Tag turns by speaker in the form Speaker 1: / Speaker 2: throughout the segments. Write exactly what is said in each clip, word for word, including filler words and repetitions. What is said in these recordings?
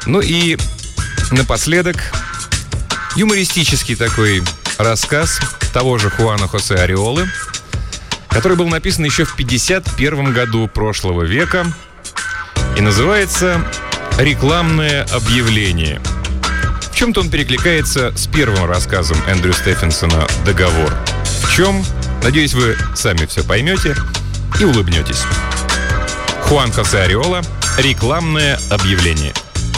Speaker 1: Ну и напоследок юмористический такой рассказ того же Хуана Хосе Ариолы, который был написан еще в пятьдесят первом году прошлого века и называется «Рекламное объявление». В чем-то он перекликается с первым рассказом Эндрю Стефенсона «Договор». В чем? Надеюсь, вы сами все поймете и улыбнетесь. Хуан Хосе Ариола «Рекламное объявление».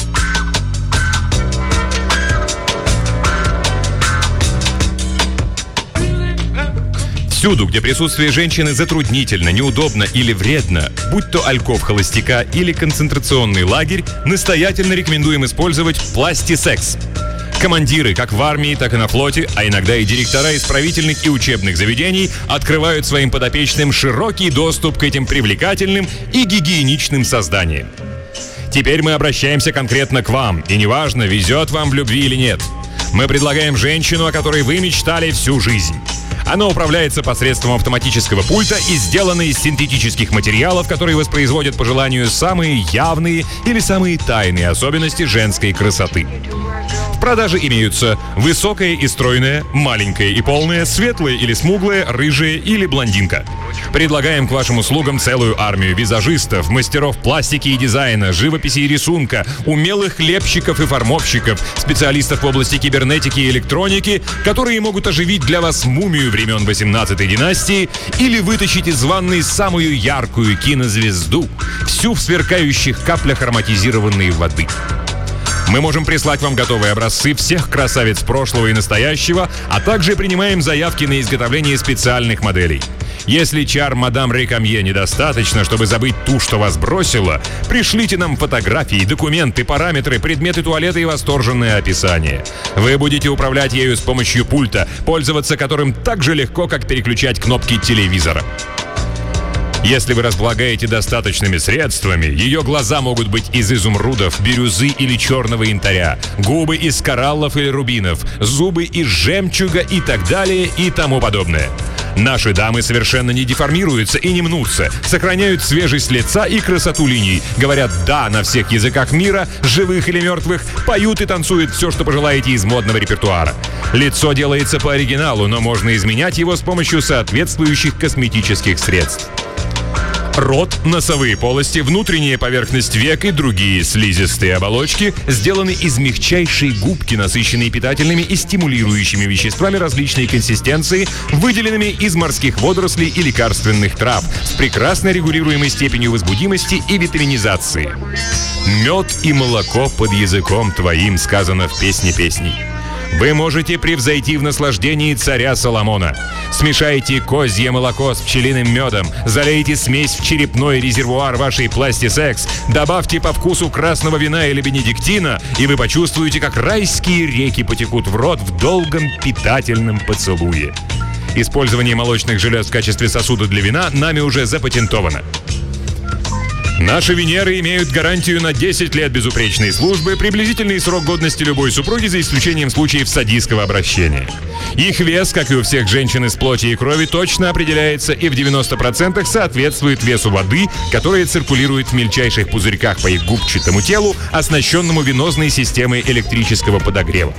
Speaker 1: Всюду, где присутствие женщины затруднительно, неудобно или вредно, будь то альков холостяка или концентрационный лагерь, настоятельно рекомендуем использовать пластисекс. Командиры, как в армии, так и на флоте, а иногда и директора исправительных и учебных заведений открывают своим подопечным широкий доступ к этим привлекательным и гигиеничным созданиям. Теперь мы обращаемся конкретно к вам, и неважно, везет вам в любви или нет. Мы предлагаем женщину, о которой вы мечтали всю жизнь. Она управляется посредством автоматического пульта и сделана из синтетических материалов, которые воспроизводят по желанию самые явные или самые тайные особенности женской красоты. В продаже имеются высокая и стройная, маленькая и полная, светлая или смуглая, рыжая или блондинка. Предлагаем к вашим услугам целую армию визажистов, мастеров пластики и дизайна, живописи и рисунка, умелых лепщиков и формовщиков, специалистов в области кибернетики и электроники, которые могут оживить для вас мумию времен восемнадцатой династии или вытащить из ванной самую яркую кинозвезду, всю в сверкающих каплях ароматизированной воды. Мы можем прислать вам готовые образцы всех красавиц прошлого и настоящего, а также принимаем заявки на изготовление специальных моделей. Если чар мадам Рекамье недостаточно, чтобы забыть ту, что вас бросила, пришлите нам фотографии, документы, параметры, предметы туалета и восторженное описание. Вы будете управлять ею с помощью пульта, пользоваться которым так же легко, как переключать кнопки телевизора. Если вы располагаете достаточными средствами, ее глаза могут быть из изумрудов, бирюзы или черного янтаря, губы из кораллов или рубинов, зубы из жемчуга и так далее и тому подобное. Наши дамы совершенно не деформируются и не мнутся, сохраняют свежесть лица и красоту линий, говорят «да» на всех языках мира, живых или мертвых, поют и танцуют все, что пожелаете из модного репертуара. Лицо делается по оригиналу, но можно изменять его с помощью соответствующих косметических средств. Рот, носовые полости, внутренняя поверхность век и другие слизистые оболочки сделаны из мягчайшей губки, насыщенной питательными и стимулирующими веществами различной консистенции, выделенными из морских водорослей и лекарственных трав, с прекрасно регулируемой степенью возбудимости и витаминизации. «Мед и молоко под языком твоим» сказано в песне песней. Вы можете превзойти в наслаждении царя Соломона. Смешайте козье молоко с пчелиным медом, залейте смесь в черепной резервуар вашей пластисекс, добавьте по вкусу красного вина или бенедиктина, и вы почувствуете, как райские реки потекут в рот в долгом питательном поцелуе. Использование молочных желез в качестве сосуда для вина нами уже запатентовано. Наши Венеры имеют гарантию на десять лет безупречной службы, приблизительный срок годности любой супруги, за исключением случаев садистского обращения. Их вес, как и у всех женщин из плоти и крови, точно определяется и в девяноста процентах соответствует весу воды, которая циркулирует в мельчайших пузырьках по их губчатому телу, оснащенному венозной системой электрического подогрева.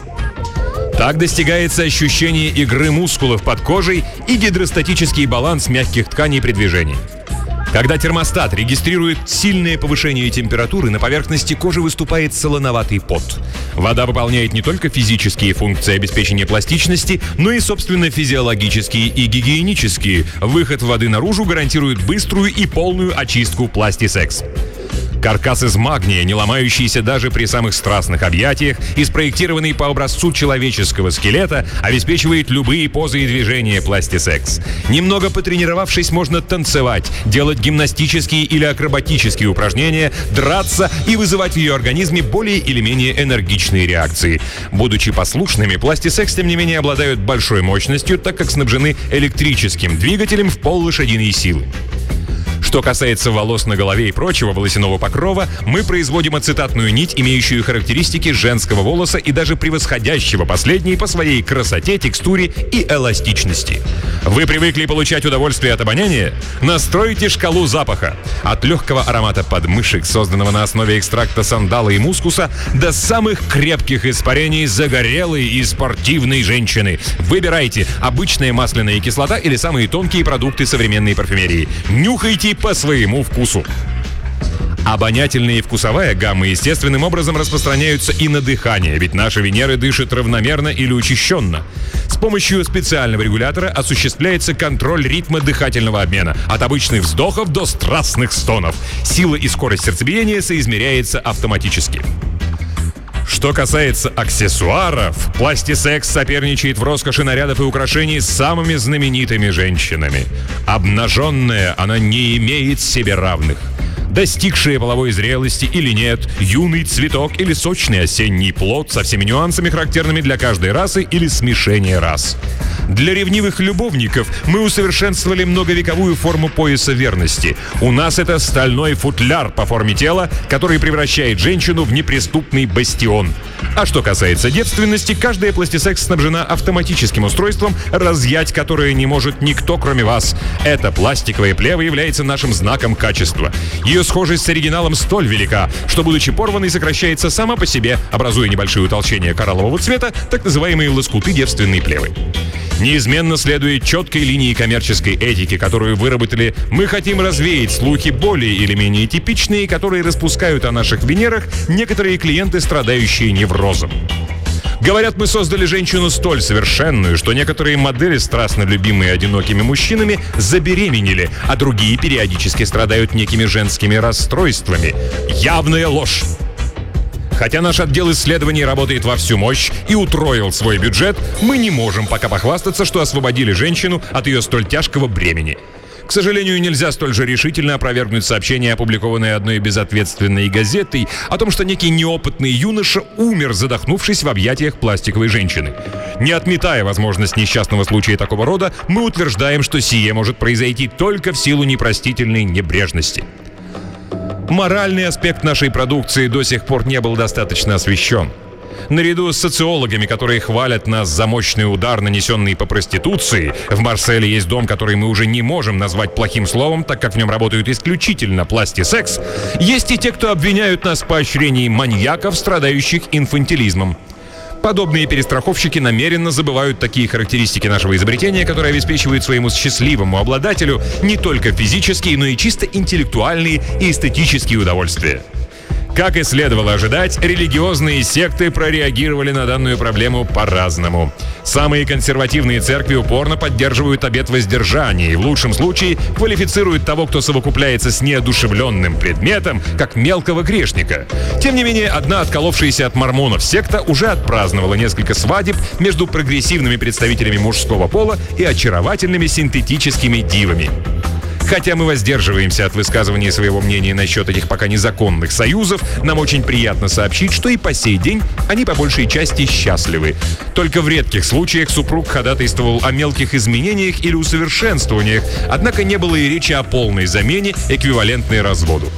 Speaker 1: Так достигается ощущение игры мускулов под кожей и гидростатический баланс мягких тканей при движении. Когда термостат регистрирует сильное повышение температуры, на поверхности кожи выступает солоноватый пот. Вода выполняет не только физические функции обеспечения пластичности, но и, собственно, физиологические и гигиенические. Выход воды наружу гарантирует быструю и полную очистку пластисекс. Каркас из магния, не ломающийся даже при самых страстных объятиях и спроектированный по образцу человеческого скелета, обеспечивает любые позы и движения пластисекс. Немного потренировавшись, можно танцевать, делать гимнастические или акробатические упражнения, драться и вызывать в ее организме более или менее энергичные реакции. Будучи послушными, пластисекс, тем не менее, обладают большой мощностью, так как снабжены электрическим двигателем в поллошадиной силы. Что касается волос на голове и прочего волосяного покрова, мы производим ацетатную нить, имеющую характеристики женского волоса и даже превосходящего последний по своей красоте, текстуре и эластичности. Вы привыкли получать удовольствие от обоняния? Настройте шкалу запаха. От легкого аромата подмышек, созданного на основе экстракта сандала и мускуса, до самых крепких испарений загорелой и спортивной женщины. Выбирайте обычная масляная кислота или самые тонкие продукты современной парфюмерии. Нюхайте по своему вкусу. Обонятельная и вкусовая гаммы естественным образом распространяются и на дыхание, ведь наши Венеры дышат равномерно или учащенно. С помощью специального регулятора осуществляется контроль ритма дыхательного обмена, от обычных вздохов до страстных стонов. Сила и скорость сердцебиения соизмеряется автоматически. Что касается аксессуаров, пластисекс соперничает в роскоши нарядов и украшений с самыми знаменитыми женщинами. Обнаженная, она не имеет себе равных. Достигшие половой зрелости или нет, юный цветок или сочный осенний плод со всеми нюансами, характерными для каждой расы или смешения рас. Для ревнивых любовников мы усовершенствовали многовековую форму пояса верности. У нас это стальной футляр по форме тела, который превращает женщину в неприступный бастион. А что касается девственности, каждая пластисекс снабжена автоматическим устройством, разъять которое не может никто, кроме вас. Эта пластиковая плева является нашим знаком качества. Ее схожесть с оригиналом столь велика, что, будучи порванной, сокращается сама по себе, образуя небольшие утолщения кораллового цвета, так называемые лоскуты девственной плевы. Неизменно следуя четкой линии коммерческой этики, которую выработали, мы хотим развеять слухи более или менее типичные, которые распускают о наших Венерах некоторые клиенты, страдающие неврозом. Говорят, мы создали женщину столь совершенную, что некоторые модели, страстно любимые одинокими мужчинами, забеременели, а другие периодически страдают некими женскими расстройствами. Явная ложь! Хотя наш отдел исследований работает во всю мощь и утроил свой бюджет, мы не можем пока похвастаться, что освободили женщину от ее столь тяжкого бремени. К сожалению, нельзя столь же решительно опровергнуть сообщение, опубликованное одной безответственной газетой, о том, что некий неопытный юноша умер, задохнувшись в объятиях пластиковой женщины. Не отметая возможность несчастного случая такого рода, мы утверждаем, что сие может произойти только в силу непростительной небрежности. Моральный аспект нашей продукции до сих пор не был достаточно освещен. Наряду с социологами, которые хвалят нас за мощный удар, нанесенный по проституции, в Марселе есть дом, который мы уже не можем назвать плохим словом, так как в нем работают исключительно пластисекс, есть и те, кто обвиняют нас в поощрении маньяков, страдающих инфантилизмом. Подобные перестраховщики намеренно забывают такие характеристики нашего изобретения, которые обеспечивают своему счастливому обладателю не только физические, но и чисто интеллектуальные и эстетические удовольствия. Как и следовало ожидать, религиозные секты прореагировали на данную проблему по-разному. Самые консервативные церкви упорно поддерживают обет воздержания и в лучшем случае квалифицируют того, кто совокупляется с неодушевленным предметом, как мелкого грешника. Тем не менее, одна отколовшаяся от мормонов секта уже отпраздновала несколько свадеб между прогрессивными представителями мужского пола и очаровательными синтетическими дивами. Хотя мы воздерживаемся от высказывания своего мнения насчет этих пока незаконных союзов, нам очень приятно сообщить, что и по сей день они по большей части счастливы. Только в редких случаях супруг ходатайствовал о мелких изменениях или усовершенствованиях, однако не было и речи о полной замене, эквивалентной разводу.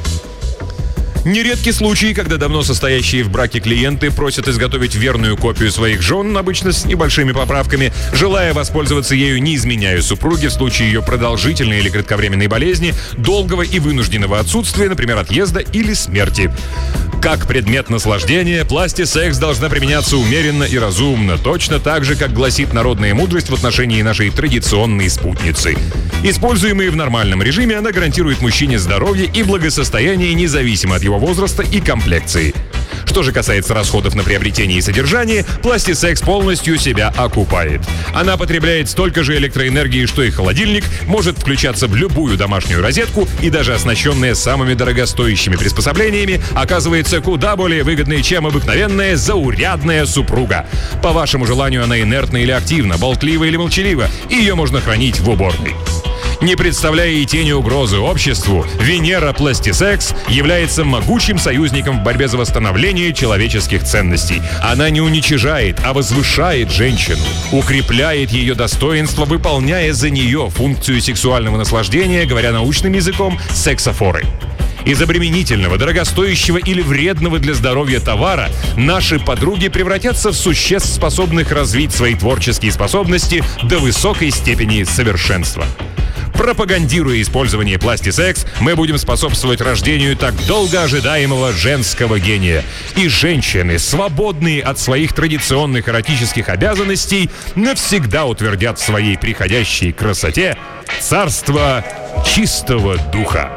Speaker 1: Нередки случаи, когда давно состоящие в браке клиенты просят изготовить верную копию своих жен, обычно с небольшими поправками, желая воспользоваться ею, не изменяя супруге в случае ее продолжительной или кратковременной болезни, долгого и вынужденного отсутствия, например, отъезда или смерти. Как предмет наслаждения, пластисекс должна применяться умеренно и разумно, точно так же, как гласит народная мудрость в отношении нашей традиционной спутницы. Используемая в нормальном режиме, она гарантирует мужчине здоровье и благосостояние независимо от его возраста и комплекции. Что же касается расходов на приобретение и содержание, пластисекс полностью себя окупает. Она потребляет столько же электроэнергии, что и холодильник, может включаться в любую домашнюю розетку и даже оснащенная самыми дорогостоящими приспособлениями оказывается куда более выгодной, чем обыкновенная заурядная супруга. По вашему желанию она инертна или активна, болтлива или молчалива, и ее можно хранить в уборной. Не представляя и тени угрозы обществу, Венера Пластисекс является могучим союзником в борьбе за восстановление человеческих ценностей. Она не уничижает, а возвышает женщину, укрепляет ее достоинство, выполняя за нее функцию сексуального наслаждения, говоря научным языком, сексофоры. Из обременительного, дорогостоящего или вредного для здоровья товара наши подруги превратятся в существ, способных развить свои творческие способности до высокой степени совершенства. Пропагандируя использование пластисекс, мы будем способствовать рождению так долго ожидаемого женского гения. И женщины, свободные от своих традиционных эротических обязанностей, навсегда утвердят в своей приходящей красоте царство чистого духа.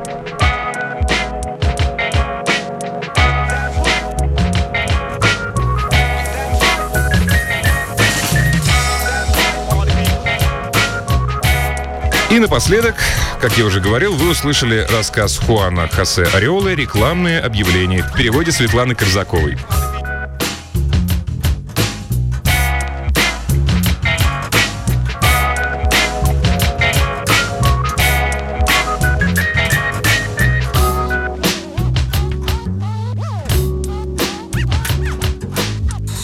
Speaker 1: И напоследок, как я уже говорил, вы услышали рассказ Хуана Хосе Ореолы «Рекламное объявление» в переводе Светланы Корзаковой.